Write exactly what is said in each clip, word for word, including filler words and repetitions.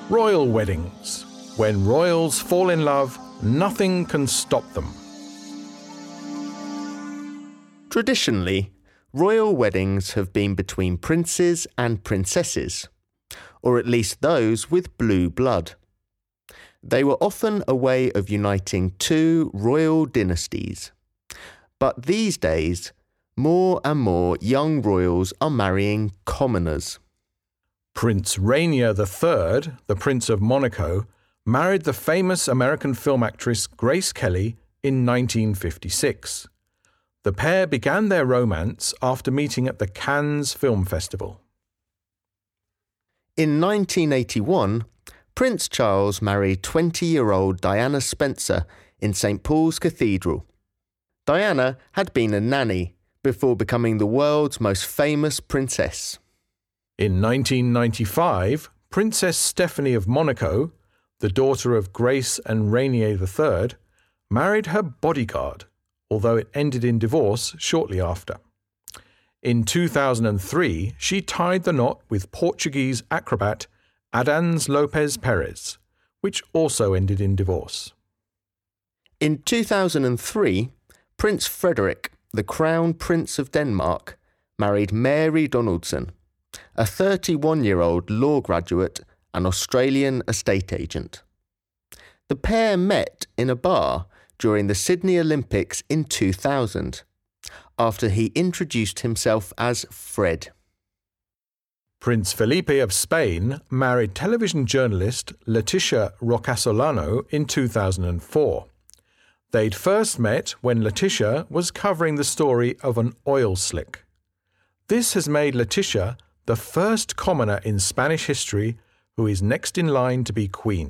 Royal weddings. When royals fall in love, nothing can stop them. Traditionally, royal weddings have been between princes and princesses, or at least those with blue blood. They were often a way of uniting two royal dynasties. But these days, more and more young royals are marrying commoners. Prince Rainier the Third, the Prince of Monaco, married the famous American film actress Grace Kelly in nineteen fifty-six. The pair began their romance after meeting at the Cannes Film Festival. In nineteen eighty-one, Prince Charles married twenty-year-old Diana Spencer in Saint Paul's Cathedral. Diana had been a nanny before becoming the world's most famous princess. In nineteen ninety-five, Princess Stephanie of Monaco, the daughter of Grace and Rainier the Third, married her bodyguard, although it ended in divorce shortly after. In two thousand three, she tied the knot with Portuguese acrobat Adans Lopes Perez, which also ended in divorce. In two thousand three, Prince Frederik, the Crown Prince of Denmark, married Mary Donaldson, a thirty-one-year-old law graduate and Australian estate agent. The pair met in a bar during the Sydney Olympics in two thousand, after he introduced himself as Fred. Prince Felipe of Spain married television journalist Leticia Rocasolano in two thousand four. They'd first met when Leticia was covering the story of an oil slick. This has made Leticia the first commoner in Spanish history who is next in line to be queen.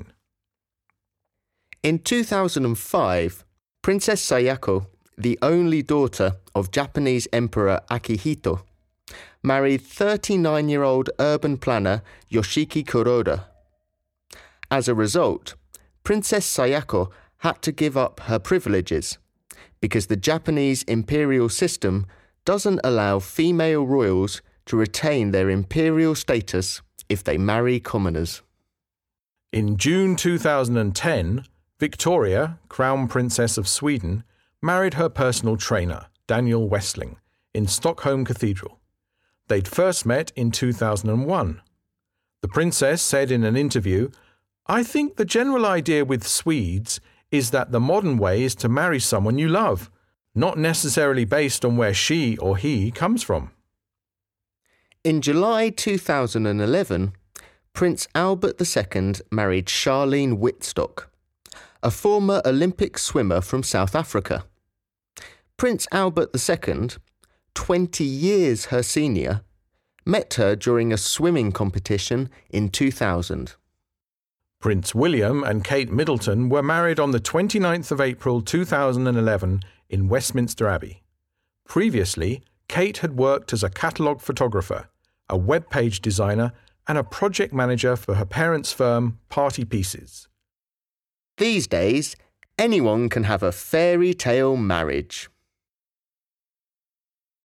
In two thousand five, Princess Sayako, the only daughter of Japanese Emperor Akihito, married thirty-nine-year-old urban planner Yoshiki Kuroda. As a result, Princess Sayako had to give up her privileges because the Japanese imperial system doesn't allow female royals to retain their imperial status if they marry commoners. In June two thousand ten, Victoria, Crown Princess of Sweden, married her personal trainer, Daniel Westling, in Stockholm Cathedral. They'd first met in two thousand one. The princess said in an interview, "I think the general idea with Swedes is that the modern way is to marry someone you love, not necessarily based on where she or he comes from." In July two thousand eleven, Prince Albert the Second married Charlene Wittstock, a former Olympic swimmer from South Africa. Prince Albert the Second, twenty years her senior, met her during a swimming competition in two thousand. Prince William and Kate Middleton were married on the twenty-ninth of April two thousand eleven in Westminster Abbey. Previously, Kate had worked as a catalogue photographer, a web page designer, and a project manager for her parents' firm, Party Pieces. These days, anyone can have a fairy tale marriage.